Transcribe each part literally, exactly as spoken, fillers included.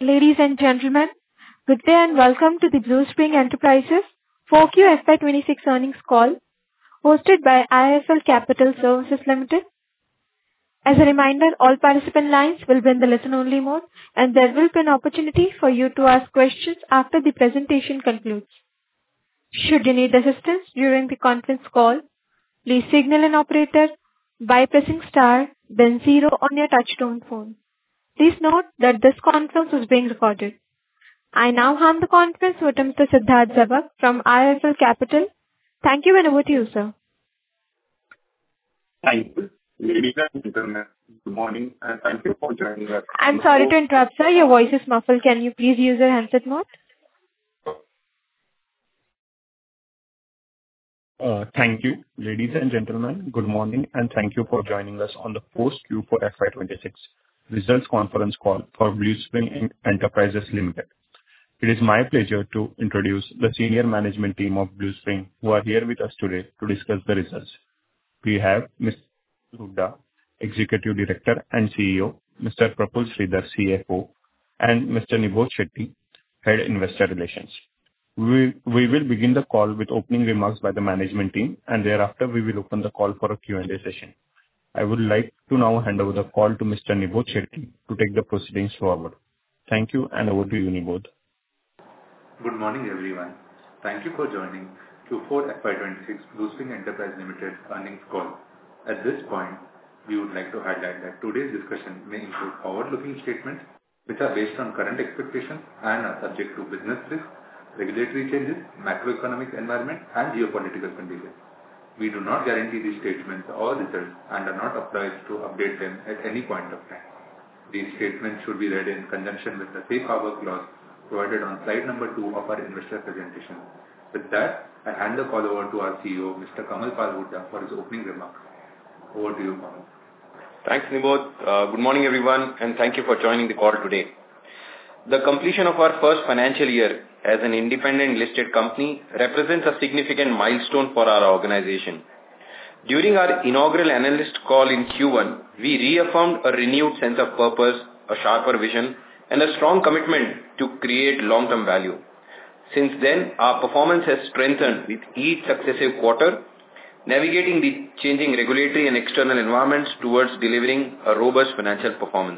Ladies and gentlemen, good day and welcome to the Blue Spring Enterprises four Q F Y twenty-six earnings call hosted by I I F L Capital Services Limited. As a reminder, all participant lines will be in the listen-only mode, and there will be an opportunity for you to ask questions after the presentation concludes. Should you need assistance during the conference call, please signal an operator by pressing star, then zero on your touch-tone phone. Please note that this conference is being recorded. I now hand the conference over to Mister Siddharth Zavak from I I F L Capital. Thank you, and over to you, sir. Thank you. Ladies and gentlemen, good morning, and thank you for joining us. I'm sorry to interrupt, sir. Your voice is muffled. Can you please use your handset mode? Uh, Thank you. Ladies and gentlemen, good morning, and thank you for joining us on the post Q four F Y twenty-six results conference call for Blue Spring Enterprises Limited. It is my pleasure to introduce the senior management team of Blue Spring, who are here with us today to discuss the results. We have Mister Hooda, Executive Director and C E O, Mister Praful Sridhar, C F O, and Mister Nibodh Shetty, Head Investor Relations. We, we will begin the call with opening remarks by the management team, and thereafter we will open the call for a Q and A session. I would like to now hand over the call to Mister Nibodh Shetty to take the proceedings forward. Thank you, and over to you, Nibodh. Good morning, everyone. Thank you for joining Q four F Y twenty-six Blue Spring Enterprise Limited earnings call. At this point, we would like to highlight that today's discussion may include forward-looking statements which are based on current expectations and are subject to business risks, regulatory changes, macroeconomic environment, and geopolitical conditions. We do not guarantee these statements or results and are not obliged to update them at any point of time. These statements should be read in conjunction with the safe harbor clause provided on slide number two of our investor presentation. With that, I hand the call over to our C E O, Mister Kamal Pal Hooda, for his opening remarks. Over to you, Kamal. Thanks, Nibodh. Uh, good morning, everyone, and thank you for joining the call today. The completion of our first financial year as an independent listed company represents a significant milestone for our organization. During our inaugural analyst call in Q one, we reaffirmed a renewed sense of purpose, a sharper vision, and a strong commitment to create long-term value. Since then, our performance has strengthened with each successive quarter, navigating the changing regulatory and external environments towards delivering a robust financial performance.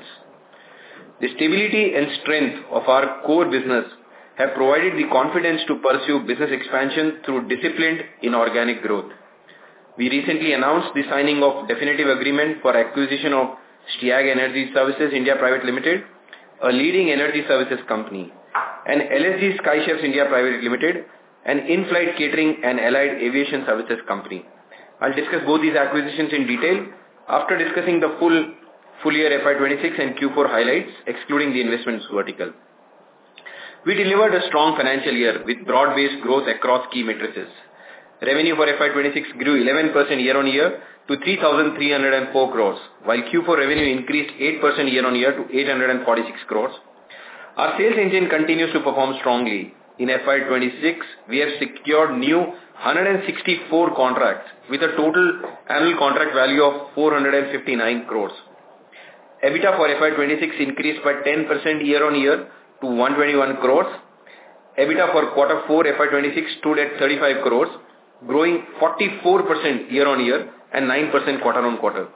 The stability and strength of our core business have provided the confidence to pursue business expansion through disciplined inorganic growth. We recently announced the signing of definitive agreement for acquisition of Stiag Energy Services India Private Limited, a leading energy services company, and L S G Skychefs India Private Limited, an in-flight catering and allied aviation services company. I'll discuss both these acquisitions in detail after discussing the full full year F Y twenty-six and Q four highlights, excluding the investments vertical. We delivered a strong financial year with broad-based growth across key matrices. Revenue for F Y twenty-six grew eleven percent year-on-year to three thousand three hundred four crores, while Q four revenue increased eight percent year-on-year to eight hundred forty-six crores. Our sales engine continues to perform strongly. In F Y twenty-six, we have secured new one hundred sixty-four contracts with a total annual contract value of four hundred fifty-nine crores. EBITDA for F Y twenty-six increased by ten percent year-on-year to one hundred twenty-one crores. EBITDA for quarter four F Y twenty-six stood at thirty-five crores, growing forty-four percent year-on-year and nine percent quarter-on-quarter.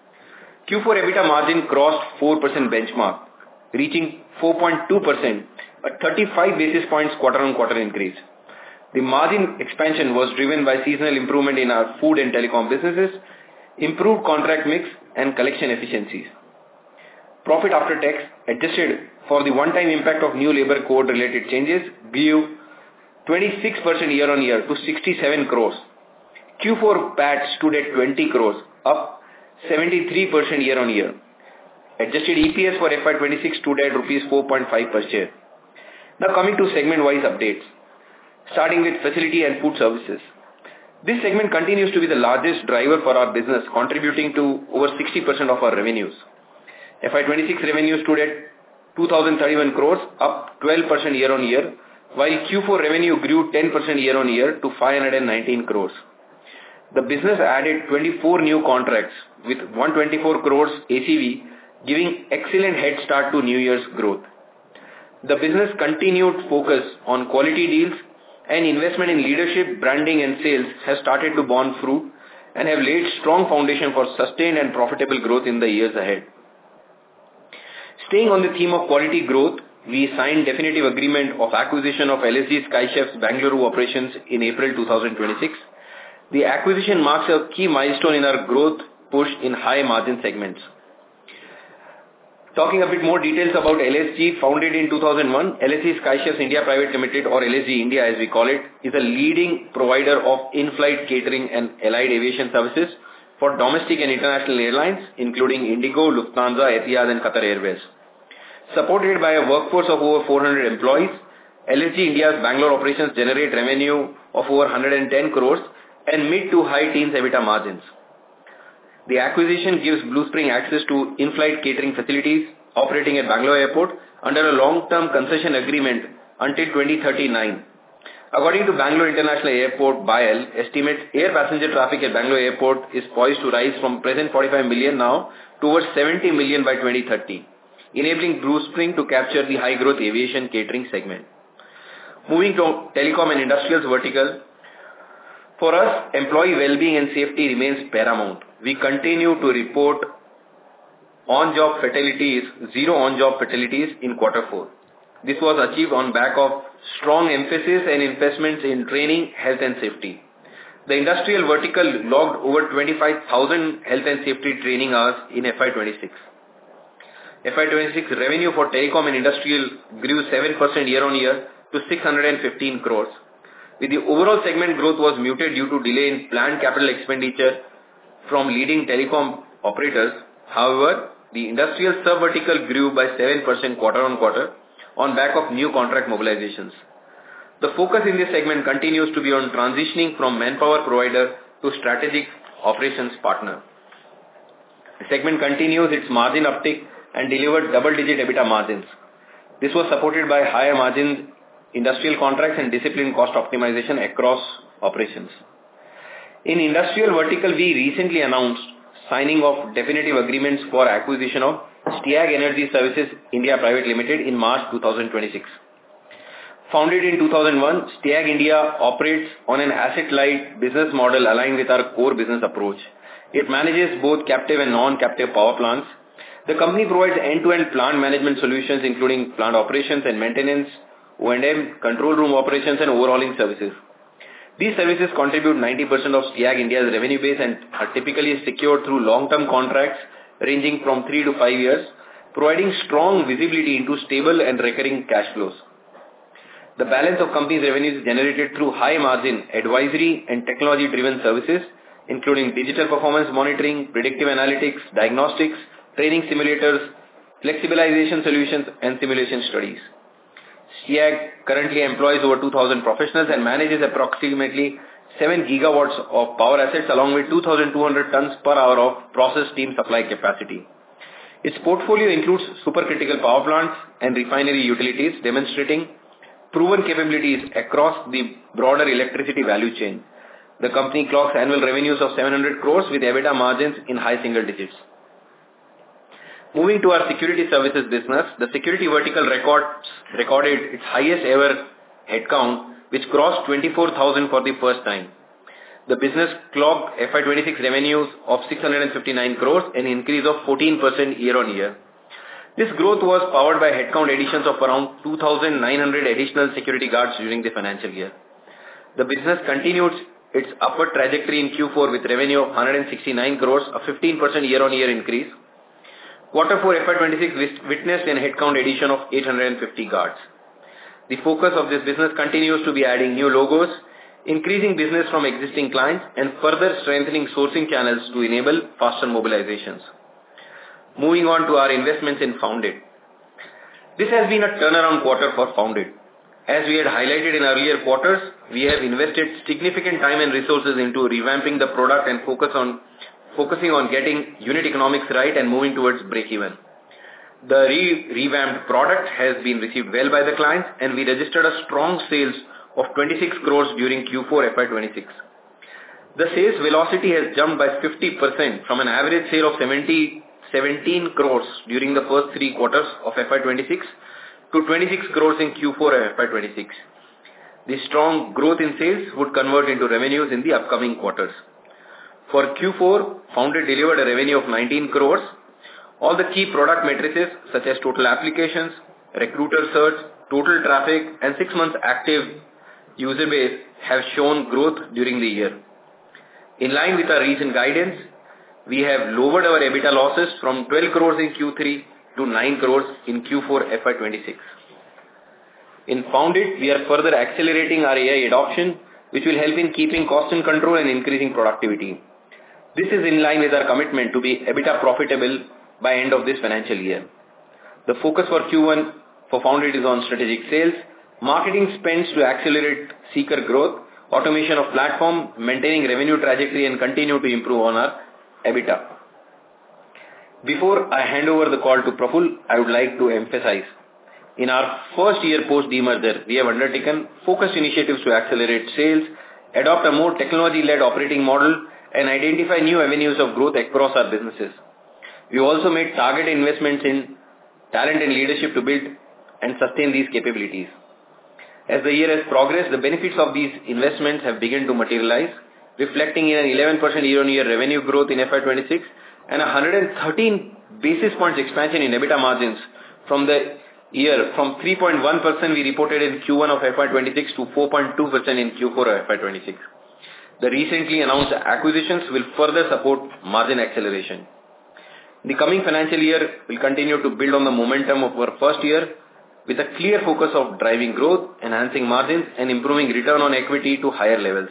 Q four EBITDA margin crossed four percent benchmark, reaching four point two percent, a thirty-five basis points quarter-on-quarter increase. The margin expansion was driven by seasonal improvement in our food and telecom businesses, improved contract mix, and collection efficiencies. Profit after tax, adjusted for the one-time impact of new labor code related changes, grew twenty-six percent year-on-year to sixty-seven crores. Q four P A T stood at twenty crores, up seventy-three percent year-on-year. Adjusted E P S for F Y twenty-six stood at rupees four point five per share. Now coming to segment-wise updates. Starting with facility and food services. This segment continues to be the largest driver for our business, contributing to over sixty percent of our revenues. F Y twenty-six revenue stood at two thousand thirty-one crores, up twelve percent year-on-year, while Q four revenue grew ten percent year-on-year to five hundred nineteen crores. The business added twenty-four new contracts with one hundred twenty-four crores A C V, giving excellent head start to New Year's growth. The business continued focus on quality deals and investment in leadership, branding and sales has started to bear fruit and have laid strong foundation for sustained and profitable growth in the years ahead. Staying on the theme of quality growth, we signed definitive agreement of acquisition of L S G Skychef's Bangalore operations in April twenty twenty-six. The acquisition marks a key milestone in our growth push in high margin segments. Talking a bit more details about L S G, founded in two thousand one, L S G Skychefs India Private Limited, or L S G India as we call it, is a leading provider of in-flight catering and allied aviation services for domestic and international airlines, including Indigo, Lufthansa, Etihad and Qatar Airways. Supported by a workforce of over four hundred employees, L S G India's Bangalore operations generate revenue of over one hundred ten crores and mid to high teens EBITDA margins. The acquisition gives Bluespring access to in-flight catering facilities operating at Bangalore Airport under a long-term concession agreement until twenty thirty-nine. According to Bangalore International Airport, B I L estimates air passenger traffic at Bangalore Airport is poised to rise from present forty-five million now to over seventy million by twenty thirty, enabling Bluespring to capture the high-growth aviation catering segment. Moving to telecom and industrials vertical, for us, employee well-being and safety remains paramount. We continue to report on-job fatalities, zero on-job fatalities in quarter four. This was achieved on back of strong emphasis and investments in training, health and safety. The industrial vertical logged over twenty-five thousand health and safety training hours in F Y twenty-six. F Y twenty-six revenue for telecom and industrial grew seven percent year-on-year to six hundred fifteen crores. With the overall segment growth was muted due to delay in planned capital expenditure from leading telecom operators. However, the industrial sub-vertical grew by seven percent quarter-on-quarter on back of new contract mobilizations. The focus in this segment continues to be on transitioning from manpower provider to strategic operations partner. The segment continues its margin uptick and delivered double-digit EBITDA margins. This was supported by higher margin industrial contracts and disciplined cost optimization across operations. In industrial vertical, we recently announced signing of definitive agreements for acquisition of STIAG Energy Services India Private Limited in March twenty twenty-six. Founded in two thousand one, STIAG India operates on an asset-light business model aligned with our core business approach. It manages both captive and non-captive power plants. The company provides end-to-end plant management solutions including plant operations and maintenance, O and M, control room operations and overhauling services. These services contribute ninety percent of STIAG India's revenue base and are typically secured through long-term contracts ranging from three to five years, providing strong visibility into stable and recurring cash flows. The balance of company's revenues is generated through high-margin advisory and technology-driven services, including digital performance monitoring, predictive analytics, diagnostics, training simulators, flexibilization solutions, and simulation studies. STIAG currently employs over two thousand professionals and manages approximately seven gigawatts of power assets along with two thousand two hundred tons per hour of process steam supply capacity. Its portfolio includes supercritical power plants and refinery utilities, demonstrating proven capabilities across the broader electricity value chain. The company clocks annual revenues of seven hundred crores with EBITDA margins in high single digits. Moving to our security services business, the security vertical records, recorded its highest ever headcount, which crossed twenty-four thousand for the first time. The business clocked F Y twenty-six revenues of six hundred fifty-nine crores, an increase of fourteen percent year-on-year. This growth was powered by headcount additions of around two thousand nine hundred additional security guards during the financial year. The business continued its upward trajectory in Q four with revenue of one hundred sixty-nine crores, a fifteen percent year-on-year increase. Quarter four F Y twenty-six witnessed a headcount addition of eight hundred fifty guards. The focus of this business continues to be adding new logos, increasing business from existing clients, and further strengthening sourcing channels to enable faster mobilizations. Moving on to our investments in Founded. This has been a turnaround quarter for Founded. As we had highlighted in earlier quarters, we have invested significant time and resources into revamping the product and focus on focusing on getting unit economics right and moving towards break-even. The re revamped product has been received well by the clients, and we registered a strong sales of twenty-six crores during Q four F Y twenty-six. The sales velocity has jumped by fifty percent from an average sale of seventeen crores during the first three quarters of F Y twenty-six to twenty-six crores in Q four F Y twenty-six. The strong growth in sales would convert into revenues in the upcoming quarters. For Q four, Founded delivered a revenue of nineteen crores. All the key product matrices such as total applications, recruiter search, total traffic, and six months active user base have shown growth during the year. In line with our recent guidance, we have lowered our EBITDA losses from twelve crores in Q three to nine crores in Q four F Y twenty-six. In Founded, we are further accelerating our A I adoption, which will help in keeping cost in control and increasing productivity. This is in line with our commitment to be EBITDA profitable by end of this financial year. The focus for Q one for Founded is on strategic sales, marketing spends to accelerate seeker growth, automation of platform, maintaining revenue trajectory, and continue to improve on our EBITDA. Before I hand over the call to Praful, I would like to emphasize, in our first year post-demerger, we have undertaken focused initiatives to accelerate sales, adopt a more technology-led operating model, and identify new avenues of growth across our businesses. We also made targeted investments in talent and leadership to build and sustain these capabilities. As the year has progressed, the benefits of these investments have begun to materialize, reflecting in an eleven percent year-on-year revenue growth in F Y twenty-six and a one hundred thirteen basis points expansion in EBITDA margins from the year from three point one percent we reported in Q one of F Y twenty-six to four point two percent in Q four of F Y twenty-six. The recently announced acquisitions will further support margin acceleration. The coming financial year will continue to build on the momentum of our first year with a clear focus of driving growth, enhancing margins, and improving return on equity to higher levels.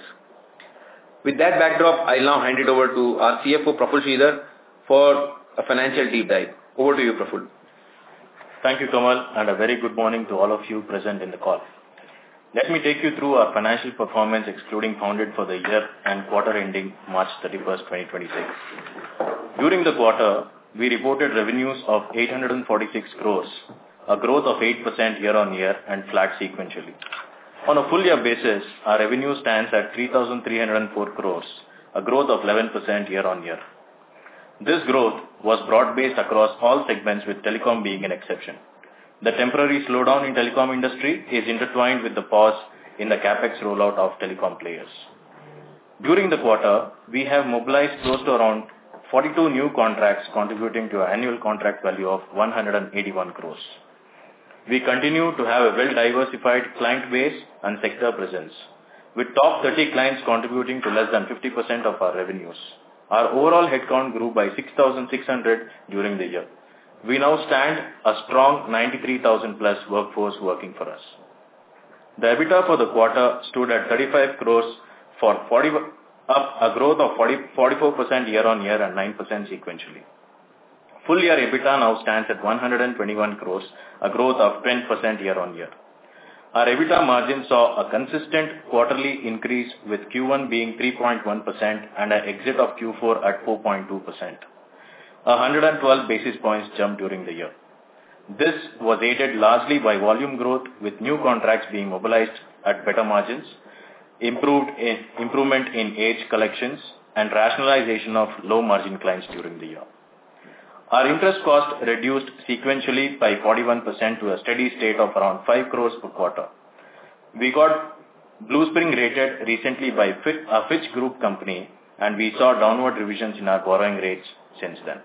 With that backdrop, I'll now hand it over to our C F O, Praful Sridhar, for a financial deep dive. Over to you, Praful. Thank you, Kamal, and a very good morning to all of you present in the call. Let me take you through our financial performance excluding Founded for the year and quarter ending March thirty-first, twenty twenty-six. During the quarter, we reported revenues of eight hundred forty-six crores, a growth of eight percent year-on-year and flat sequentially. On a full year basis, our revenue stands at three thousand three hundred four crores, a growth of eleven percent year-on-year. This growth was broad-based across all segments, with telecom being an exception. The temporary slowdown in telecom industry is intertwined with the pause in the capex rollout of telecom players. During the quarter, we have mobilized close to around forty-two new contracts, contributing to an annual contract value of one hundred eighty-one crores. We continue to have a well-diversified client base and sector presence, with top thirty clients contributing to less than fifty percent of our revenues. Our overall headcount grew by six thousand six hundred during the year. We now stand a strong ninety-three thousand plus workforce working for us. The EBITDA for the quarter stood at thirty-five crores for forty, up a growth of forty, forty-four percent year-on-year and nine percent sequentially. Full year EBITDA now stands at one hundred twenty-one crores, a growth of ten percent year-on-year. Our EBITDA margin saw a consistent quarterly increase, with Q one being three point one percent and an exit of Q four at four point two percent. A one hundred twelve basis points jump during the year. This was aided largely by volume growth, with new contracts being mobilized at better margins, improved in, improvement in age collections, and rationalization of low-margin clients during the year. Our interest cost reduced sequentially by forty-one percent to a steady state of around five crores per quarter. We got Bluespring rated recently by a Fitch Group company, and we saw downward revisions in our borrowing rates since then.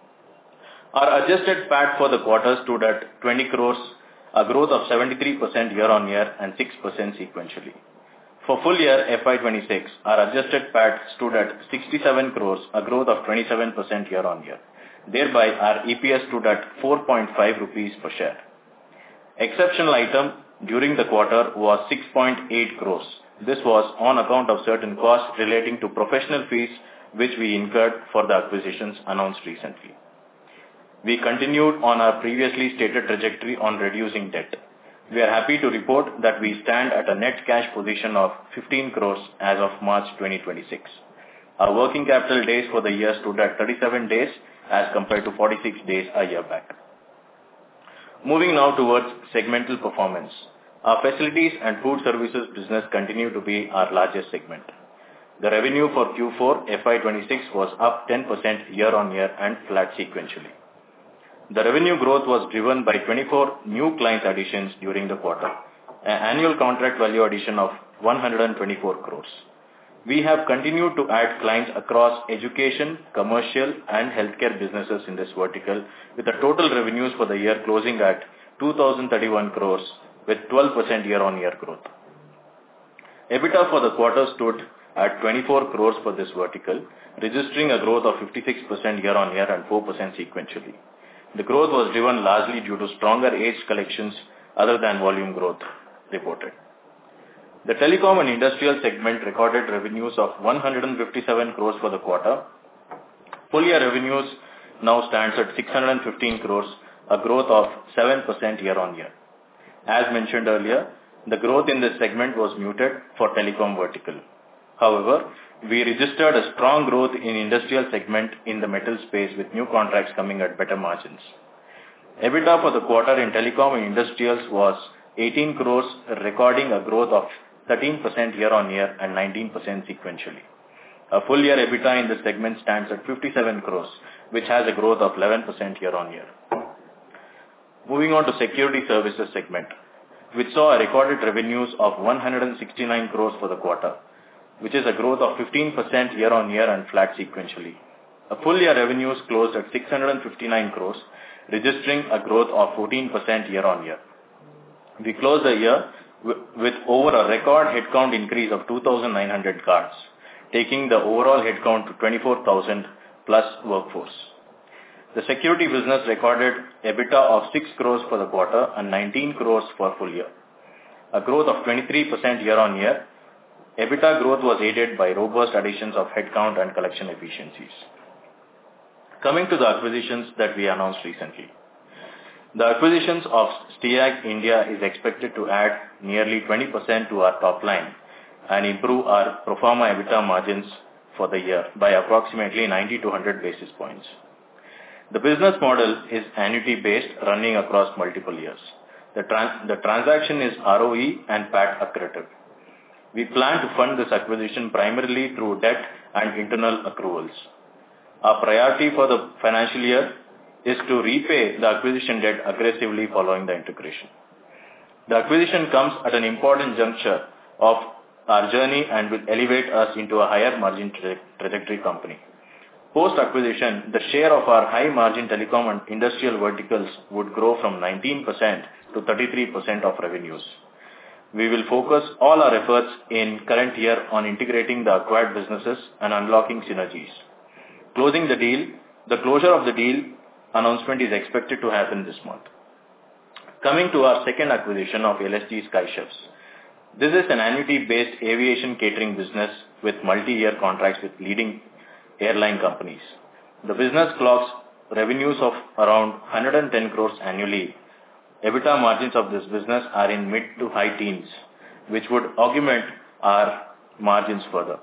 Our adjusted P A T for the quarter stood at twenty crores, a growth of seventy-three percent year-on-year and six percent sequentially. For full year F Y twenty-six, our adjusted P A T stood at sixty-seven crores, a growth of twenty-seven percent year-on-year. Thereby, our E P S stood at four point five rupees per share. Exceptional item during the quarter was six point eight crores. This was on account of certain costs relating to professional fees, which we incurred for the acquisitions announced recently. We continued on our previously stated trajectory on reducing debt. We are happy to report that we stand at a net cash position of fifteen crores as of March twenty twenty-six. Our working capital days for the year stood at thirty-seven days as compared to forty-six days a year back. Moving now towards segmental performance. Our facilities and food services business continue to be our largest segment. The revenue for Q four F Y twenty-six was up ten percent year-on-year and flat sequentially. The revenue growth was driven by twenty-four new client additions during the quarter, an annual contract value addition of one hundred twenty-four crores. We have continued to add clients across education, commercial, and healthcare businesses in this vertical, with the total revenues for the year closing at two thousand thirty-one crores, with twelve percent year-on-year growth. EBITDA for the quarter stood at twenty-four crores for this vertical, registering a growth of fifty-six percent year-on-year and four percent sequentially. The growth was driven largely due to stronger aged collections other than volume growth reported. The telecom and industrial segment recorded revenues of one hundred fifty-seven crores for the quarter. Full year revenues now stands at six hundred fifteen crores, a growth of seven percent year-on-year. As mentioned earlier, the growth in this segment was muted for telecom vertical. However, we registered a strong growth in industrial segment in the metal space with new contracts coming at better margins. EBITDA for the quarter in telecom and industrials was eighteen crores, recording a growth of thirteen percent year-on-year and nineteen percent sequentially. A full year EBITDA in this segment stands at fifty-seven crores, which has a growth of eleven percent year-on-year. Moving on to security services segment, which saw a recorded revenues of one hundred sixty-nine crores for the quarter, which is a growth of fifteen percent year-on-year and flat sequentially. A full year revenues closed at six hundred fifty-nine crores, registering a growth of fourteen percent year-on-year. We closed the year with over a record headcount increase of two thousand nine hundred guards, taking the overall headcount to twenty-four thousand plus workforce. The security business recorded EBITDA of six crores for the quarter and nineteen crores for full year, a growth of twenty-three percent year-on-year. EBITDA growth was aided by robust additions of headcount and collection efficiencies. Coming to the acquisitions that we announced recently. The acquisitions of STIAG India is expected to add nearly twenty percent to our top line and improve our pro forma EBITDA margins for the year by approximately ninety to one hundred basis points. The business model is annuity-based, running across multiple years. The, trans- the transaction is R O E and P A T accretive. We plan to fund this acquisition primarily through debt and internal accruals. Our priority for the financial year is to repay the acquisition debt aggressively following the integration. The acquisition comes at an important juncture of our journey and will elevate us into a higher margin tra- trajectory company. Post-acquisition, the share of our high-margin telecom and industrial verticals would grow from nineteen percent to thirty-three percent of revenues. We will focus all our efforts in current year on integrating the acquired businesses and unlocking synergies. Closing the deal, the closure of the deal announcement is expected to happen this month. Coming to our second acquisition of L S G Skychefs. This is an annuity-based aviation catering business with multi-year contracts with leading airline companies. The business clocks revenues of around one hundred ten crores annually. EBITDA margins of this business are in mid to high teens, which would augment our margins further.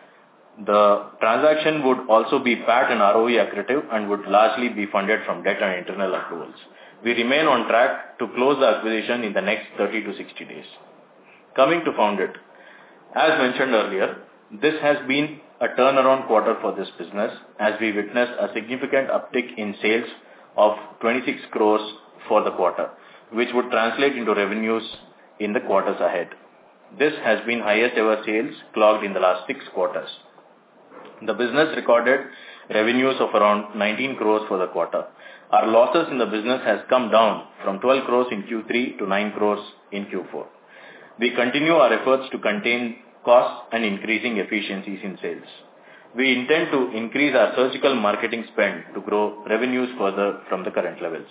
The transaction would also be P A T and R O E accretive and would largely be funded from debt and internal accruals. We remain on track to close the acquisition in the next thirty to sixty days. Coming to Foundit. As mentioned earlier, this has been a turnaround quarter for this business as we witnessed a significant uptick in sales of twenty-six crores for the quarter, which would translate into revenues in the quarters ahead. This has been highest ever sales clocked in the last six quarters. The business recorded revenues of around nineteen crores for the quarter. Our losses in the business has come down from twelve crores in Q three to nine crores in Q four. We continue our efforts to contain costs and increasing efficiencies in sales. We intend to increase our surgical marketing spend to grow revenues further from the current levels.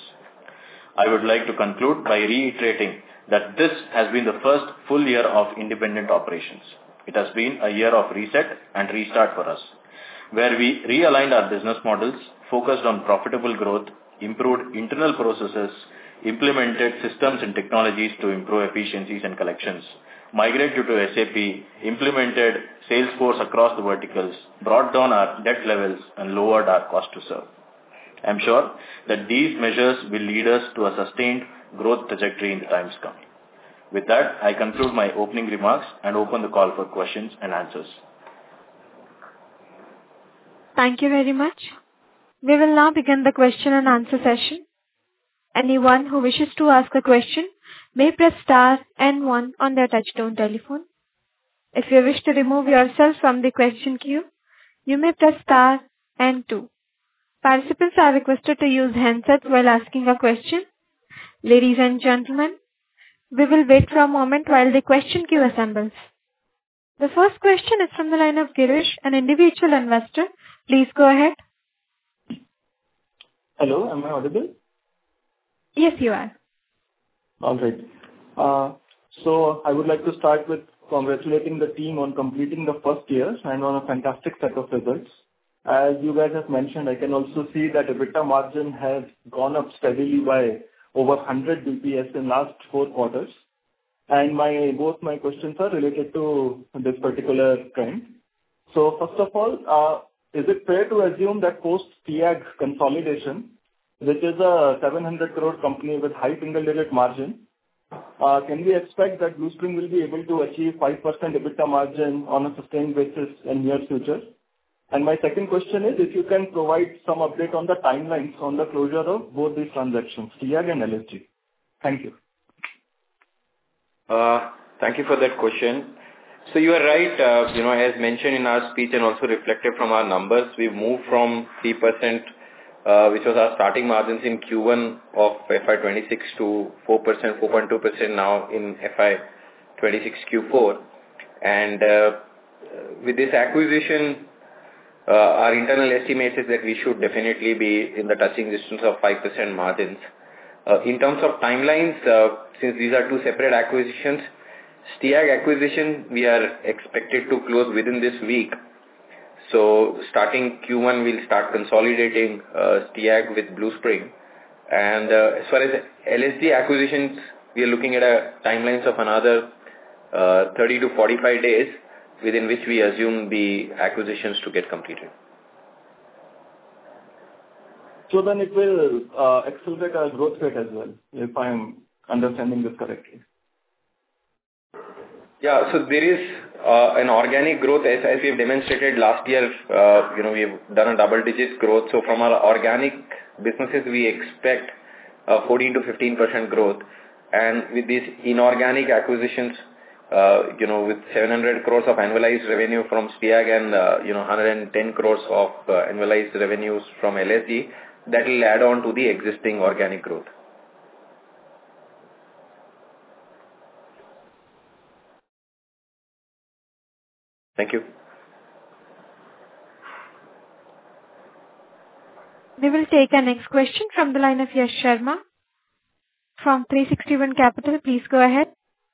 I would like to conclude by reiterating that this has been the first full year of independent operations. It has been a year of reset and restart for us, where we realigned our business models, focused on profitable growth, improved internal processes, implemented systems and technologies to improve efficiencies and collections, migrated to S A P, implemented Salesforce across the verticals, brought down our debt levels and lowered our cost to serve. I am sure that these measures will lead us to a sustained growth trajectory in the times coming. With that, I conclude my opening remarks and open the call for questions and answers. Thank you very much. We will now begin the question and answer session. Anyone who wishes to ask a question may press star and one on their touchtone telephone. If you wish to remove yourself from the question queue, you may press star and two. Participants are requested to use handsets while asking a question. Ladies and gentlemen, we will wait for a moment while the question queue assembles. The first question is from the line of Girish, an individual investor. Please go ahead. Hello, am I audible? Yes, you are. All right. Uh, so I would like to start with congratulating the team on completing the first year and on a fantastic set of results. As you guys have mentioned, I can also see that EBITDA margin has gone up steadily by over one hundred B P S in last four quarters. And my both my questions are related to this particular trend. So first of all, uh, is it fair to assume that post T A G consolidation, which is a seven hundred crore company with high single-digit margin, uh, can we expect that Bluespring will be able to achieve five percent EBITDA margin on a sustained basis in near future? And my second question is if you can provide some update on the timelines on the closure of both these transactions, T A G and L S G. Thank you. Uh, Thank you for that question. So you are right, uh, you know, as mentioned in our speech and also reflected from our numbers, we've moved from three percent, uh, which was our starting margins in Q one of F Y twenty-six to four percent, four point two percent now in F Y twenty-six Q four. And uh, with this acquisition, uh, our internal estimate is that we should definitely be in the touching distance of five percent margins. Uh, in terms of timelines, uh, since these are two separate acquisitions, T A G acquisition, we are expected to close within this week. So starting Q one, we'll start consolidating uh, T A G with Bluespring. And uh, as far as L S G acquisitions, we are looking at a timelines of another uh, thirty to forty-five days, within which we assume the acquisitions to get completed. So then it will uh, accelerate our growth rate as well, if I am understanding this correctly. Yeah, so there is uh, an organic growth as, as we have demonstrated last year. Uh, you know, we have done a double-digit growth. So from our organic businesses, we expect uh, fourteen to fifteen percent growth. And with these inorganic acquisitions, uh, you know, with seven hundred crores of annualized revenue from T A G and, uh, you know, one hundred ten crores of uh, annualized revenues from L S G, that will add on to the existing organic growth. Thank you. We will take our next question from the line of Yash Sharma from three sixty-one Capital. Please go ahead.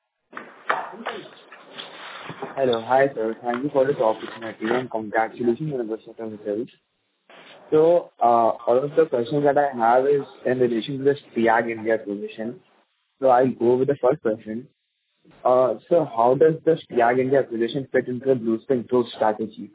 Hello. Hi, sir. Thank you for this opportunity and congratulations on the set of results. So, uh, all of the questions that I have is in relation to this T A G India acquisition. So, I'll go with the first question. Uh, so, how does this T A G India acquisition fit into the Bluespring growth strategy?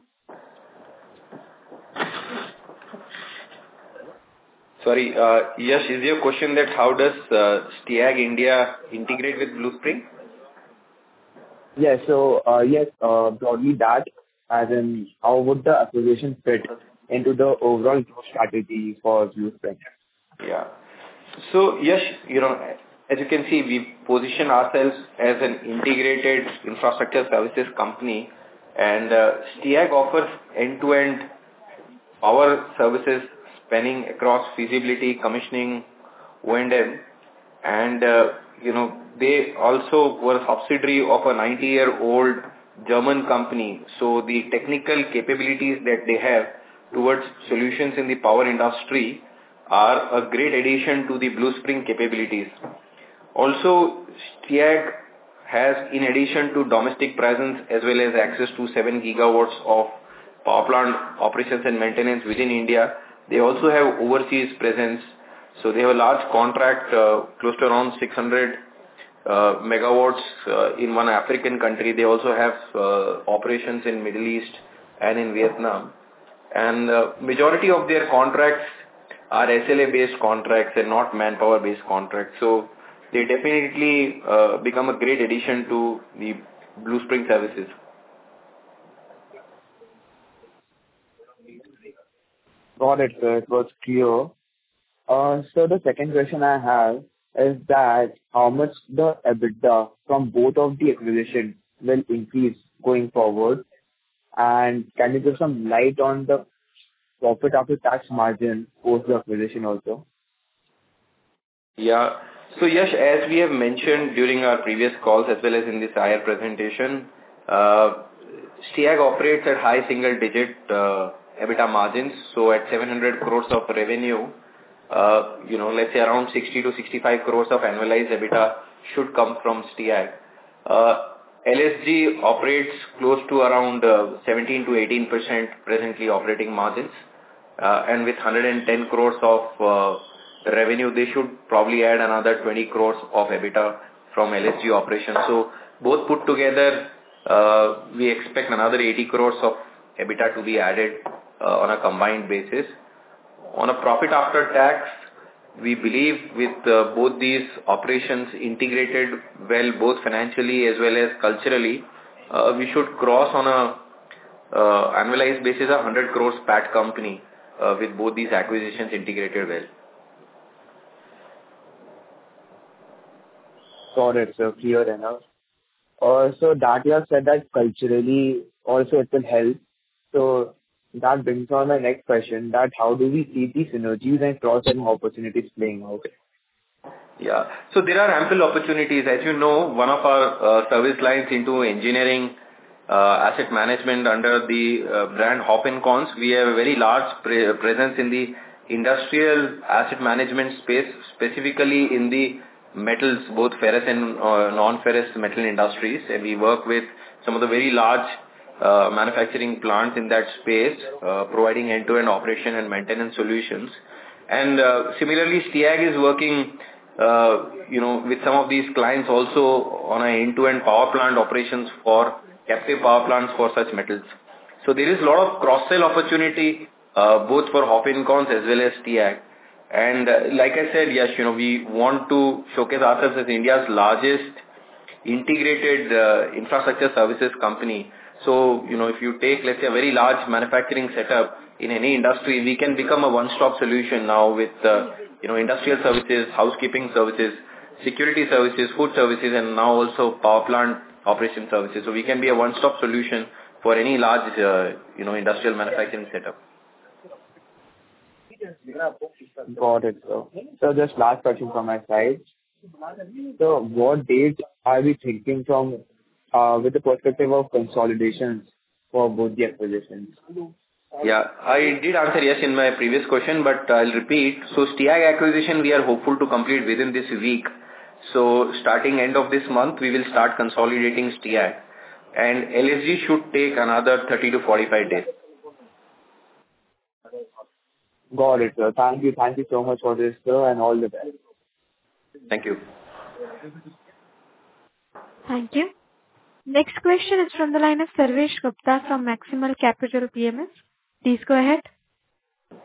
Sorry, uh, Yash, is your question that how does uh, T A G India integrate with Bluespring? Yes. So, uh, yes, uh, broadly that, as in how would the acquisition fit into the overall growth strategy for Bluespring? Yeah. So, Yash, you know, as you can see, we position ourselves as an integrated infrastructure services company, and uh, T A G offers end-to-end power services spanning across feasibility, commissioning, O and M, and uh, you know, they also were a subsidiary of a ninety-year-old German company. So the technical capabilities that they have towards solutions in the power industry are a great addition to the Bluespring capabilities. Also, T A G has, in addition to domestic presence as well as access to seven gigawatts of power plant operations and maintenance within India, they also have overseas presence. So they have a large contract, uh, close to around six hundred uh, megawatts uh, in one African country. They also have uh, operations in Middle East and in Vietnam. And uh, majority of their contracts are S L A-based contracts and not manpower-based contracts. So they definitely uh, become a great addition to the Bluespring services. Got it, sir. It was clear. Uh, so the second question I have is that how much the EBITDA from both of the acquisitions will increase going forward? And can you give some light on the profit after tax margin post the acquisition also? Yeah. So Yash, as we have mentioned during our previous calls as well as in this I R presentation, uh, STIAG operates at high single digit uh, EBITDA margins. So at seven hundred crores of revenue, uh, you know, let's say around sixty to sixty-five crores of annualized EBITDA should come from STIAG. Uh, L S G operates close to around uh, seventeen to eighteen percent presently operating margins. Uh, and with one hundred ten crores of uh, revenue, they should probably add another twenty crores of EBITDA from L S G operations. So both put together, uh, we expect another eighty crores of EBITDA to be added uh, on a combined basis. On a profit after tax, we believe with uh, both these operations integrated well, both financially as well as culturally, uh, we should cross on a uh, annualized basis a one hundred crores P A T company uh, with both these acquisitions integrated well. Got it, sir. Clear enough. Uh, so that you have said that culturally also it will help. So that brings on my next question, that how do we see the synergies and cross-selling opportunities playing out? Yeah. So there are ample opportunities. As you know, one of our uh, service lines into engineering uh, asset management under the uh, brand Hoppencons, we have a very large pre- presence in the industrial asset management space, specifically in the metals, both ferrous and uh, non-ferrous metal industries. And we work with some of the very large uh, manufacturing plants in that space, uh, providing end-to-end operation and maintenance solutions. And uh, similarly, STIAG is working Uh, you know, with some of these clients also on an end-to-end power plant operations for captive power plants for such metals. So there is a lot of cross-sell opportunity, uh, both for Hoppencons as well as STIAG. And uh, like I said, yes, you know, we want to showcase ourselves as India's largest integrated uh, infrastructure services company. So, you know, if you take, let's say, a very large manufacturing setup in any industry, we can become a one-stop solution now with, uh, you know, industrial services, housekeeping services, security services, food services, and now also power plant operation services. So we can be a one-stop solution for any large, uh, you know, industrial manufacturing setup. Got it, sir. So just last question from my side. So what date are we thinking from uh, with the perspective of consolidations for both the acquisitions? Yeah, I did answer yes in my previous question, but I'll repeat. So STIAG acquisition, we are hopeful to complete within this week. So starting end of this month, we will start consolidating STIAG. And L S G should take another thirty to forty-five days. Got it, sir. Thank you. Thank you so much for this, sir, and all the best. Thank you. Thank you. Next question is from the line of Sarvesh Gupta from Maximal Capital P M S. Please go ahead. Uh,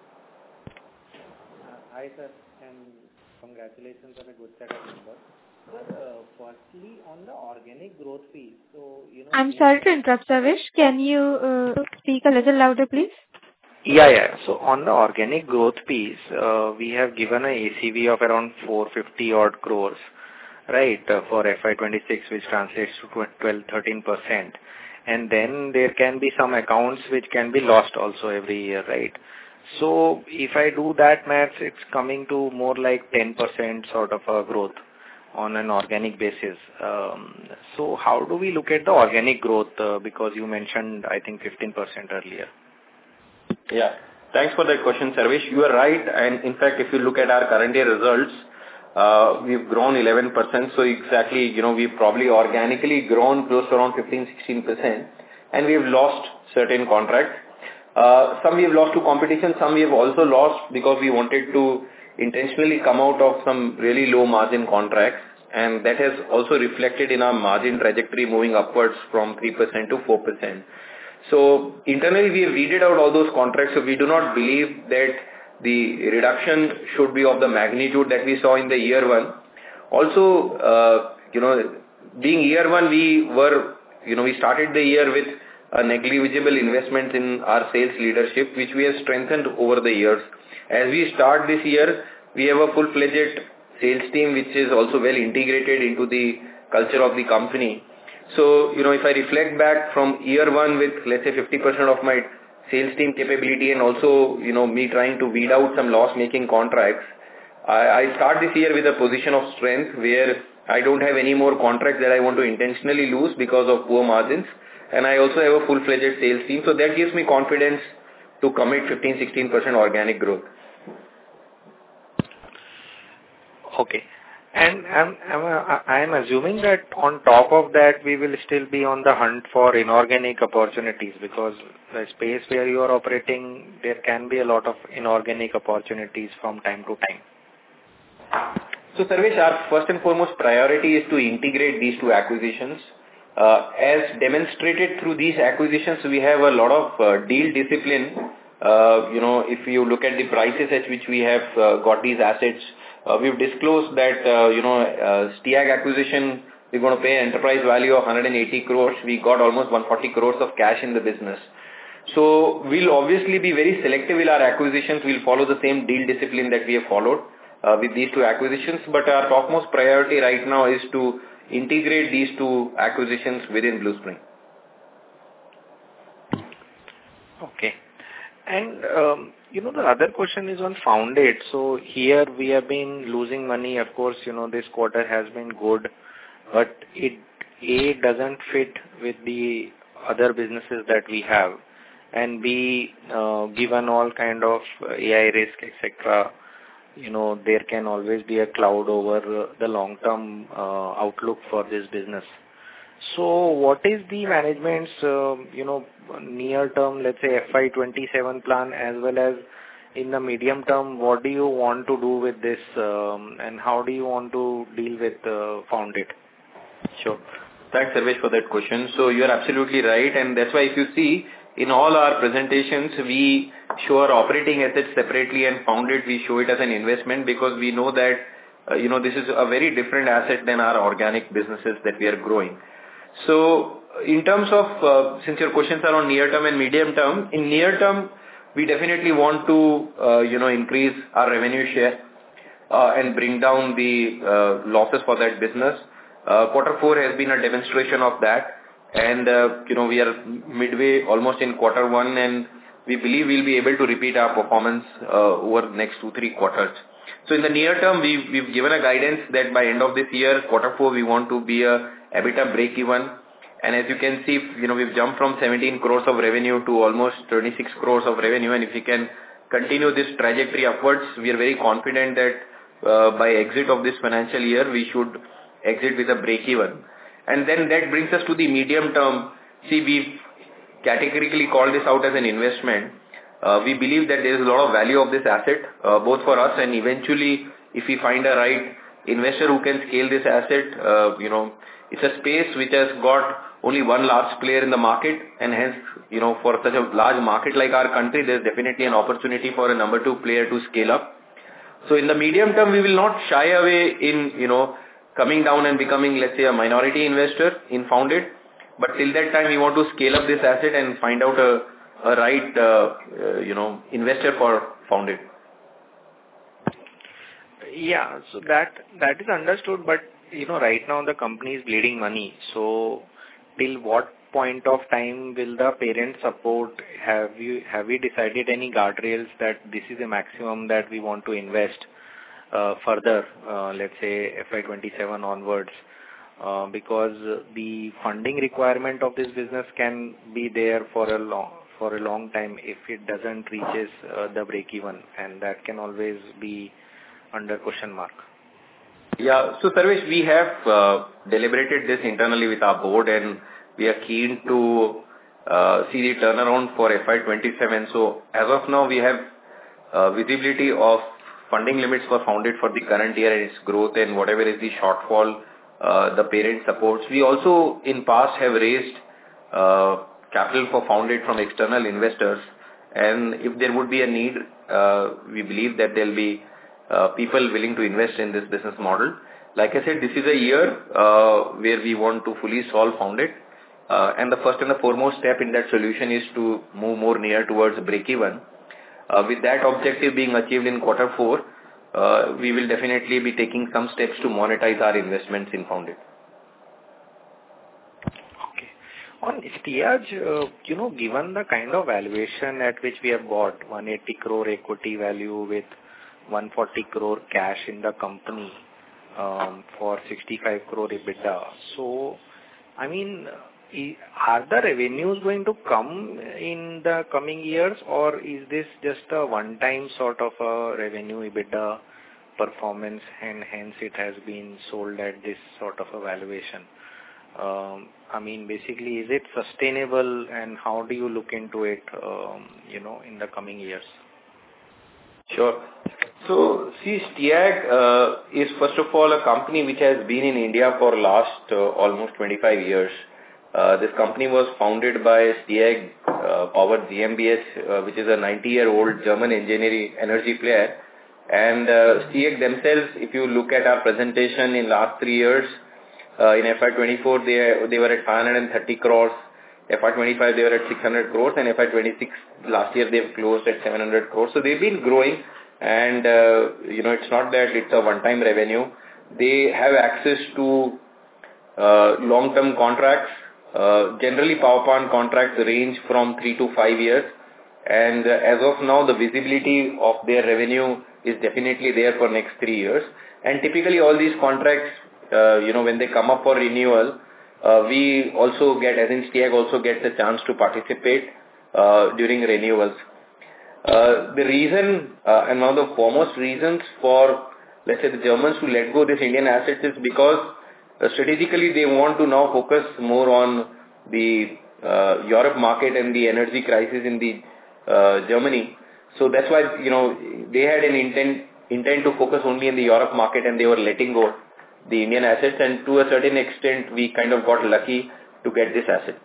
hi, sir, and congratulations on a good set of numbers. Sir, uh, firstly, on the organic growth piece, so, you know... I'm sorry to interrupt, Sarvesh. Can you uh, speak a little louder, please? Yeah, yeah. So on the organic growth piece, uh, we have given a A C V of around four hundred fifty odd crores, right, uh, for F Y twenty-six, which translates to twelve to thirteen percent. And then there can be some accounts which can be lost also every year, right? So if I do that maths, it's coming to more like ten percent sort of a growth on an organic basis. Um, so how do we look at the organic growth? Uh, because you mentioned, I think, fifteen percent earlier. Yeah. Thanks for that question, Sarvesh. You are right. And in fact, if you look at our current year results, uh, we've grown eleven percent. So exactly, you know, we've probably organically grown close to around fifteen, sixteen percent. And we've lost certain contracts. Uh, some we have lost to competition. Some we have also lost because we wanted to intentionally come out of some really low margin contracts. And that has also reflected in our margin trajectory moving upwards from three percent to four percent. So internally we have weeded out all those contracts, so we do not believe that the reduction should be of the magnitude that we saw in the year one. Also, uh, you know, being year one, we were, you know, we started the year with a negligible investment in our sales leadership, which we have strengthened over the years. As we start this year, we have a full-fledged sales team which is also well integrated into the culture of the company. So, you know, if I reflect back from year one with, let's say, fifty percent of my sales team capability and also, you know, me trying to weed out some loss-making contracts, I, I start this year with a position of strength where I don't have any more contracts that I want to intentionally lose because of poor margins. And I also have a full-fledged sales team. So that gives me confidence to commit fifteen to sixteen percent organic growth. Okay. And I'm, I'm, I'm assuming that on top of that, we will still be on the hunt for inorganic opportunities, because the space where you are operating, there can be a lot of inorganic opportunities from time to time. So, Sarvesh, our first and foremost priority is to integrate these two acquisitions. Uh, as demonstrated through these acquisitions, we have a lot of uh, deal discipline. Uh, you know, if you look at the prices at which we have uh, got these assets, uh, we've disclosed that, uh, you know, uh, STIAG acquisition, we're going to pay an enterprise value of one hundred eighty crores. We got almost one hundred forty crores of cash in the business. So we'll obviously be very selective in our acquisitions. We'll follow the same deal discipline that we have followed uh, with these two acquisitions. But our topmost priority right now is to integrate these two acquisitions within Bluespring. Okay. And, um, you know, the other question is on Founded. So here we have been losing money. Of course, you know, this quarter has been good, but it, A, doesn't fit with the other businesses that we have. And B, uh, given all kind of A I risk, et cetera, you know, there can always be a cloud over the long-term uh, outlook for this business. So what is the management's, uh, you know, near-term, let's say F Y twenty-seven plan, as well as in the medium term, what do you want to do with this um, and how do you want to deal with uh, Founded? Sure. Thanks, Sarvesh, for that question. So you are absolutely right. And that's why if you see, in all our presentations, we show our operating assets separately and Founded, we show it as an investment because we know that, uh, you know, this is a very different asset than our organic businesses that we are growing. So in terms of, uh, since your questions are on near term and medium term, in near term, we definitely want to, uh, you know, increase our revenue share uh, and bring down the uh, losses for that business. Uh, quarter four has been a demonstration of that. And, uh, you know, we are midway almost in quarter one and we believe we'll be able to repeat our performance uh, over the next two, three quarters. So in the near term, we've, we've given a guidance that by end of this year, quarter four, we want to be a EBITDA break-even. And as you can see, you know, we've jumped from seventeen crores of revenue to almost twenty-six crores of revenue. And if we can continue this trajectory upwards, we are very confident that uh, by exit of this financial year, we should exit with a break-even. And then that brings us to the medium term. See, we've categorically called this out as an investment. Uh, we believe that there is a lot of value of this asset, uh, both for us and eventually if we find a right investor who can scale this asset, uh, you know, it's a space which has got only one large player in the market and hence, you know, for such a large market like our country, there's definitely an opportunity for a number two player to scale up. So in the medium term, we will not shy away in, you know, coming down and becoming, let's say, a minority investor in Founded. But till that time, we want to scale up this asset and find out a, a right, uh, uh, you know, investor for Founded. Yeah, so that that is understood. But, you know, right now the company is bleeding money. So till what point of time will the parent support? Have you have we decided any guardrails that this is a maximum that we want to invest uh, further, uh, let's say F Y twenty-seven onwards? Uh, because the funding requirement of this business can be there for a long for a long time if it doesn't reaches uh, the break even, and that can always be under question mark. Yeah, so Sarvesh, we have uh, deliberated this internally with our board and we are keen to uh, see the turnaround for F Y twenty-seven. So as of now, we have uh, visibility of funding limits for Founded for the current year and its growth and whatever is the shortfall uh, the parent supports. We also in past have raised uh, capital for Founded from external investors, and if there would be a need, uh, we believe that there will be uh, people willing to invest in this business model. Like I said, this is a year uh, where we want to fully solve Founded. Uh, and the first and the foremost step in that solution is to move more near towards break-even. Uh, with that objective being achieved in quarter four, uh, we will definitely be taking some steps to monetize our investments in Founded. Okay. On Stiag, uh, you know, given the kind of valuation at which we have bought one hundred eighty crore equity value with one hundred forty crore cash in the company um, for sixty-five crore EBITDA. So, I mean, are the revenues going to come in the coming years, or is this just a one-time sort of a revenue EBITDA performance and hence it has been sold at this sort of a valuation? Um, I mean, basically, is it sustainable and how do you look into it, um, you know, in the coming years? Sure. So, see, Stiag uh, is first of all a company which has been in India for last uh, almost twenty-five years. Uh, this company was founded by Stiag uh, Power G m B H, uh, which is a ninety-year-old German engineering energy player. And uh, Stiag themselves, if you look at our presentation in last three years, uh, in F Y twenty-four they they were at five hundred thirty crores, F Y twenty-five they were at six hundred crores, and F Y twenty-six last year they've closed at seven hundred crores. So they've been growing, and uh, you know it's not that it's a one-time revenue. They have access to uh, long-term contracts. Uh, generally, power plant contracts range from three to five years, and uh, as of now, the visibility of their revenue is definitely there for next three years. And typically, all these contracts, uh, you know, when they come up for renewal, uh, we also get, as in Stiag, also gets a chance to participate uh, during renewals. Uh, the reason, uh, and one of the foremost reasons for, let's say, the Germans to let go this Indian assets is because Uh, strategically, they want to now focus more on the uh, Europe market and the energy crisis in the uh, Germany. So that's why, you know, they had an intent intent to focus only in the Europe market, and they were letting go the Indian assets. And to a certain extent, we kind of got lucky to get this asset.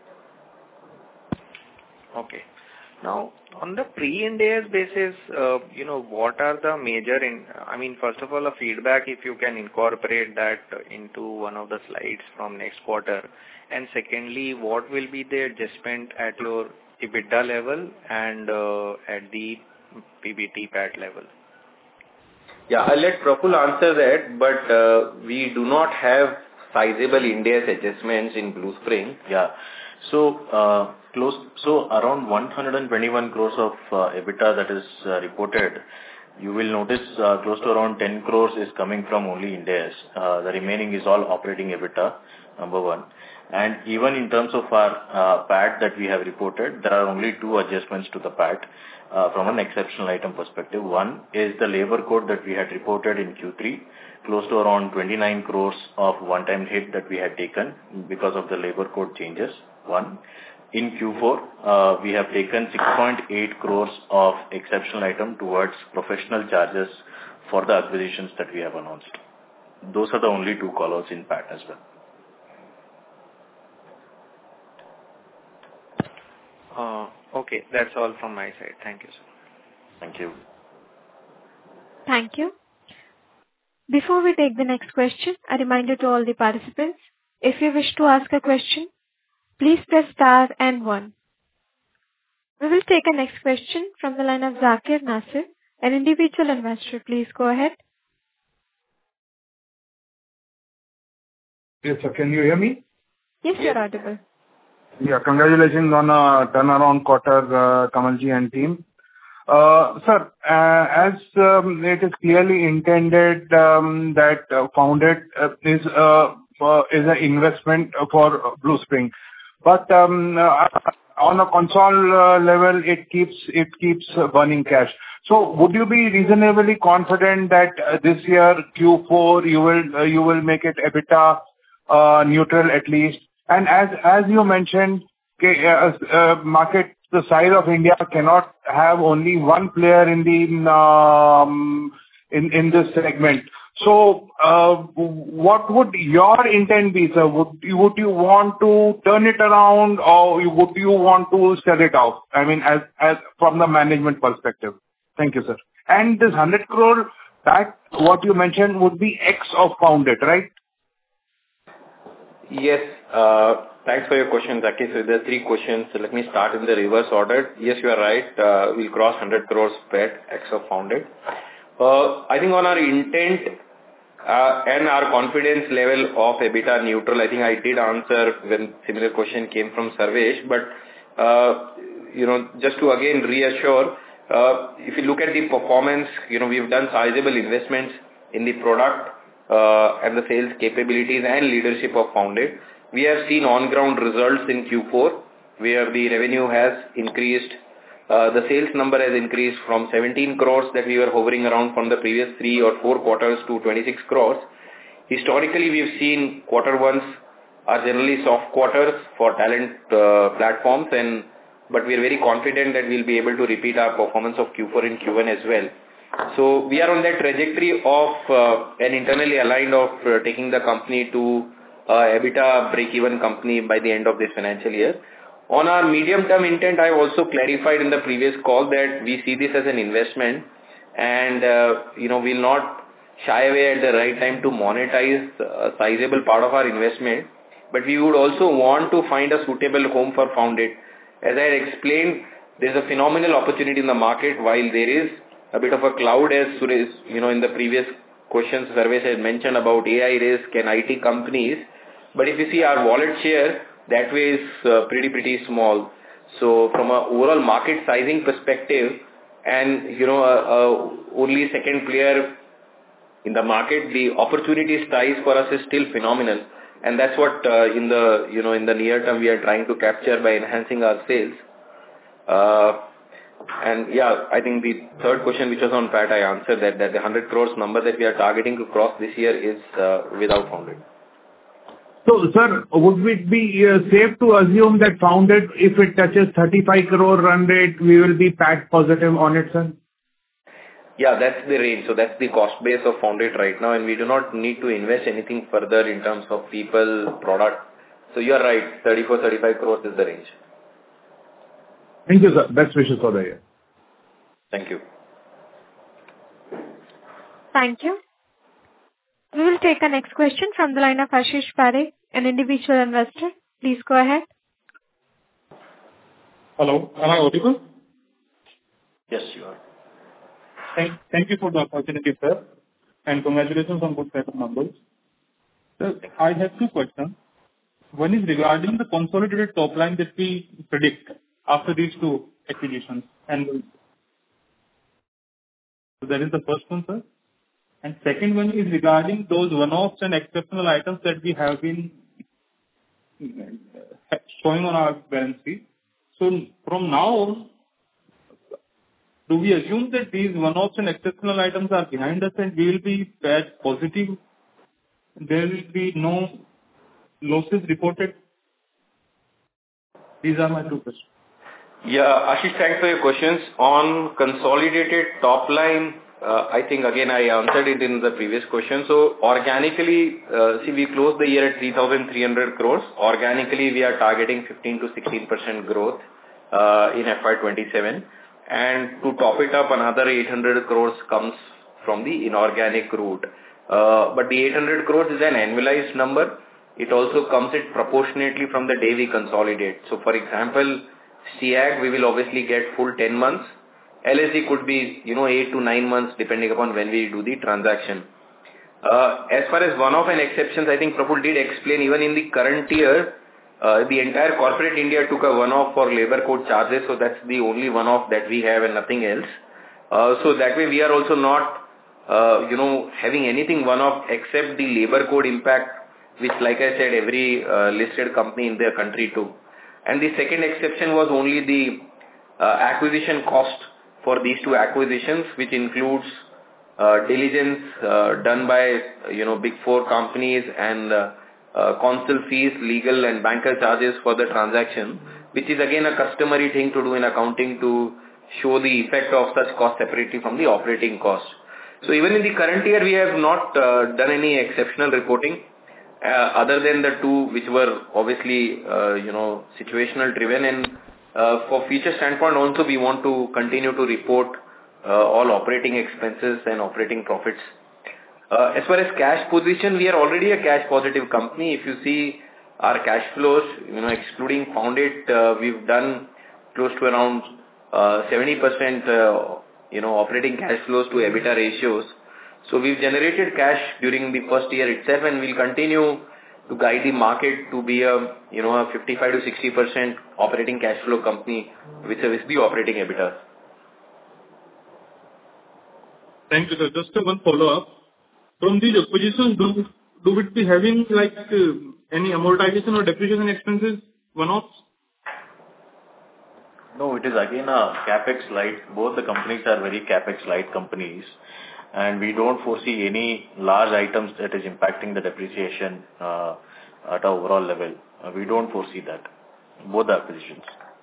Okay. Now, on the pre-Ind AS basis, uh, you know, what are the major, in, I mean, first of all, a feedback, if you can incorporate that into one of the slides from next quarter. And secondly, what will be the adjustment at your EBITDA level and uh, at the P B T P A T level? Yeah, I'll let Praful answer that, but uh, we do not have sizable Ind AS adjustments in Blue Spring. Yeah. So, uh, close, so around one hundred twenty-one crores of uh, EBITDA that is uh, reported. You will notice uh, close to around ten crores is coming from only Ind AS. Uh, the remaining is all operating EBITDA, number one. And even in terms of our uh, P A T that we have reported, there are only two adjustments to the P A T uh, from an exceptional item perspective. One is the labor code that we had reported in Q three, close to around twenty-nine crores of one-time hit that we had taken because of the labor code changes. One. In Q four, uh, we have taken six point eight crores of exceptional item towards professional charges for the acquisitions that we have announced. Those are the only two call-outs in P A T as well. Uh, okay, that's all from my side. Thank you, sir. Thank you. Thank you. Before we take the next question, a reminder to all the participants, if you wish to ask a question, please press star and one. We will take a next question from the line of Zakir Nasir, an individual investor. Please go ahead. Yes, sir. Can you hear me? Yes, you're audible. Yeah, congratulations on a turnaround quarter, uh, Kamalji and team. Uh, sir, uh, as um, it is clearly intended um, that uh, Founded uh, is uh, uh, is an investment for Blue Spring. But um, uh, on a console uh, level, it keeps it keeps burning cash. So, would you be reasonably confident that uh, this year Q four you will uh, you will make it EBITDA uh, neutral at least? And as as you mentioned, okay, uh, uh, market the size of India cannot have only one player in the um, in in this segment. So, uh, what would your intent be, sir? Would you, would you want to turn it around, or would you want to sell it off? I mean, as as from the management perspective. Thank you, sir. And this one hundred crore, that what you mentioned would be X of Founded, right? Yes. Uh, thanks for your questions, Zaki. So there are three questions. So let me start in the reverse order. Yes, you are right. Uh, we'll cross one hundred crores P A T ex of Founded. Uh, I think on our intent uh, and our confidence level of EBITDA neutral, I think I did answer when similar question came from Sarvesh. But, uh, you know, just to again reassure, uh, if you look at the performance, you know, we've done sizable investments in the product uh, and the sales capabilities and leadership of Founded. We have seen on-ground results in Q four, where the revenue has increased. Uh, the sales number has increased from seventeen crores that we were hovering around from the previous three or four quarters to twenty-six crores. Historically, we've seen quarter ones are generally soft quarters for talent uh, platforms, and but we are very confident that we'll be able to repeat our performance of Q four in Q one as well. So we are on that trajectory of uh, an internally aligned of uh, taking the company to uh, EBITDA break-even company by the end of this financial year. On our medium-term intent, I also clarified in the previous call that we see this as an investment, and uh, you know we'll not shy away at the right time to monetize a sizable part of our investment, but we would also want to find a suitable home for Founded. As I had explained, there's a phenomenal opportunity in the market. While there is a bit of a cloud, as Suresh, you know, in the previous questions, Sarvesh had mentioned about A I risk and I T companies, but if you see our wallet share, that way is uh, pretty, pretty small. So from an overall market sizing perspective, and, you know, uh, uh, only second player in the market, the opportunity size for us is still phenomenal. And that's what uh, in the, you know, in the near term we are trying to capture by enhancing our sales. Uh, and yeah, I think the third question, which was on P A T, I answered that, that the one hundred crores number that we are targeting to cross this year is uh, without Founded. So, sir, would it be uh, safe to assume that Founded, if it touches thirty-five crore run rate, we will be P A T positive on it, sir? Yeah, that's the range. So that's the cost base of Founded right now, and we do not need to invest anything further in terms of people, product. So you are right, thirty-four, thirty-five crores is the range. Thank you, sir. Best wishes for the year. Thank you. Thank you. We will take our next question from the line of Ashish Parekh, an individual investor. Please go ahead. Hello, am I audible? Yes, you are. Thank, thank you for the opportunity, sir, and congratulations on good set of numbers. Sir, I have two questions. One is regarding the consolidated top line that we predict after these two acquisitions. And so that is the first one, sir. And second one is regarding those one-offs and exceptional items that we have been showing on our balance sheet. So from now on, do we assume that these one-offs and exceptional items are behind us and we will be P A T positive? There will be no losses reported? These are my two questions. Yeah, Ashish, thanks for your questions. On consolidated top line, uh, I think again I answered it in the previous question. So organically, uh, see, we closed the year at three thousand three hundred crores. Organically, we are targeting fifteen to sixteen percent growth uh, in F Y twenty-seven. And to top it up, another eight hundred crores comes from the inorganic route. Uh, but the eight hundred crores is an annualized number. It also comes in proportionately from the day we consolidate. So for example, SEAG, we will obviously get full ten months. L S D could be, you know, eight to nine months depending upon when we do the transaction. Uh, as far as one-off and exceptions, I think Praful did explain even in the current year, uh, the entire corporate India took a one-off for labor code charges. So that's the only one-off that we have and nothing else. Uh, so that way we are also not, uh, you know, having anything one-off except the labor code impact, which like I said, every uh, listed company in their country took. And the second exception was only the uh, acquisition cost for these two acquisitions, which includes uh, diligence uh, done by, you know, big four companies and uh, uh, counsel fees, legal and banker charges for the transaction, which is again a customary thing to do in accounting to show the effect of such cost separately from the operating cost. So even in the current year, we have not uh, done any exceptional reporting. Uh, other than the two which were obviously, uh, you know, situational driven, and uh, for future standpoint also we want to continue to report uh, all operating expenses and operating profits. Uh, as far as cash position, we are already a cash positive company. If you see, our cash flows, you know, excluding Founded, uh, we've done close to around uh, seventy percent, uh, you know, operating cash flows to EBITDA ratios. So we've generated cash during the first year itself, and we'll continue to guide the market to be a, you know, a fifty-five to sixty percent operating cash flow company with the operating EBITDA. Thank you, sir. Just one follow-up. From these acquisitions, do do it be having like uh, any amortization or depreciation expenses one-offs? No, it is again a capex light. Both the companies are very capex light companies, and we don't foresee any large items that is impacting the depreciation uh, at an overall level. Uh, we don't foresee that. Both the acquisitions.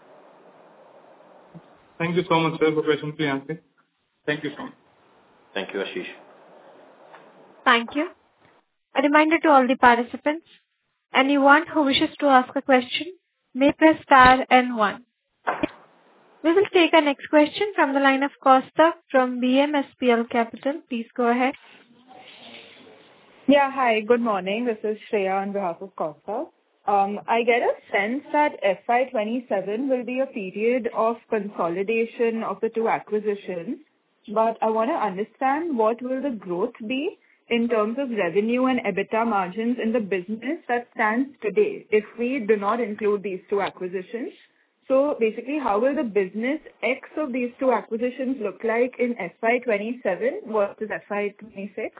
Thank you so much, sir, for patiently answering. Thank you so much. Thank you, Ashish. Thank you. A reminder to all the participants, anyone who wishes to ask a question may press star and one. We will take our next question from the line of Costa from B M S P L Capital. Please go ahead. Yeah, hi, good morning. This is Shreya on behalf of Costa. Um, I get a sense that F Y twenty-seven will be a period of consolidation of the two acquisitions, but I want to understand what will the growth be in terms of revenue and EBITDA margins in the business that stands today if we do not include these two acquisitions. So basically, how will the business X of these two acquisitions look like in F Y twenty-seven versus F Y twenty-six?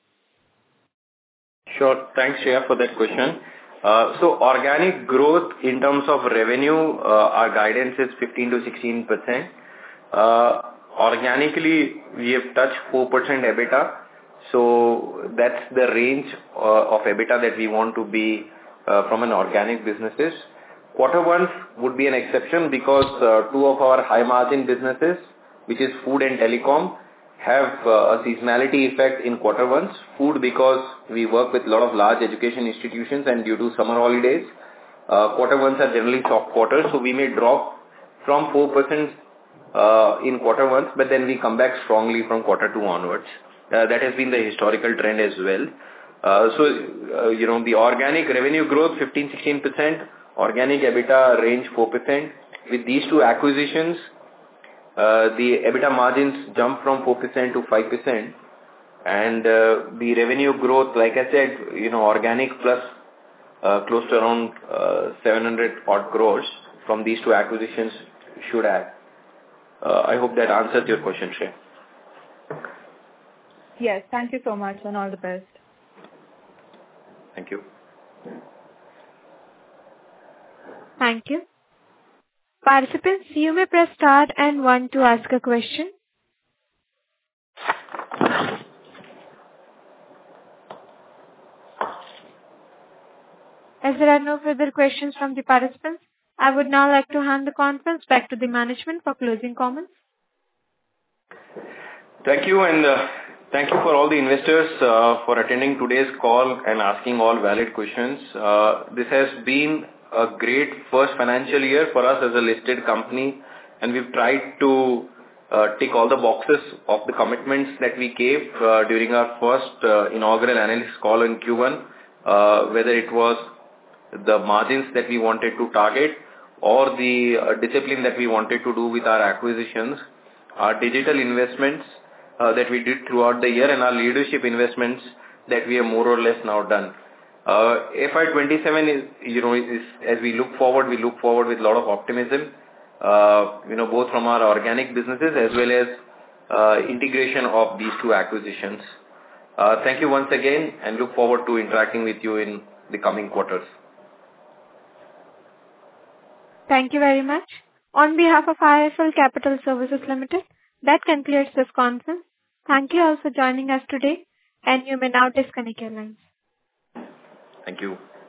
Sure. Thanks, Shreya, for that question. Uh, so organic growth in terms of revenue, uh, our guidance is fifteen to sixteen percent. Uh, organically, we have touched four percent EBITDA. So that's the range uh, of EBITDA that we want to be uh, from an organic businesses. Quarter one would be an exception because uh, two of our high margin businesses, which is food and telecom, have uh, a seasonality effect in quarter ones. Food because we work with a lot of large education institutions and due to summer holidays, uh, quarter ones are generally soft quarters. So we may drop from four percent uh, in quarter ones, but then we come back strongly from quarter two onwards. Uh, that has been the historical trend as well. Uh, so, uh, you know, the organic revenue growth fifteen to sixteen percent, organic EBITDA range four percent. With these two acquisitions, uh, the EBITDA margins jump from four percent to five percent. And uh, the revenue growth, like I said, you know, organic plus uh, close to around uh, seven hundred odd crores from these two acquisitions should add. Uh, I hope that answers your question, Shrey. Yes, thank you so much and all the best. Thank you. Thank you. Participants, you may press star and one to ask a question. As there are no further questions from the participants, I would now like to hand the conference back to the management for closing comments. Thank you, and uh, thank you for all the investors uh, for attending today's call and asking all valid questions. Uh, this has been a great first financial year for us as a listed company, and we've tried to uh, tick all the boxes of the commitments that we gave uh, during our first uh, inaugural analyst call in Q one, uh, whether it was the margins that we wanted to target or the uh, discipline that we wanted to do with our acquisitions, our digital investments uh, that we did throughout the year, and our leadership investments that we have more or less now done. Uh, F Y twenty-seven is, you know, is, as we look forward, we look forward with a lot of optimism, uh, you know, both from our organic businesses as well as uh, integration of these two acquisitions. Uh, thank you once again and look forward to interacting with you in the coming quarters. Thank you very much. On behalf of I I F L Capital Services Limited, that concludes this conference. Thank you all for joining us today, and you may now disconnect your lines. Thank you.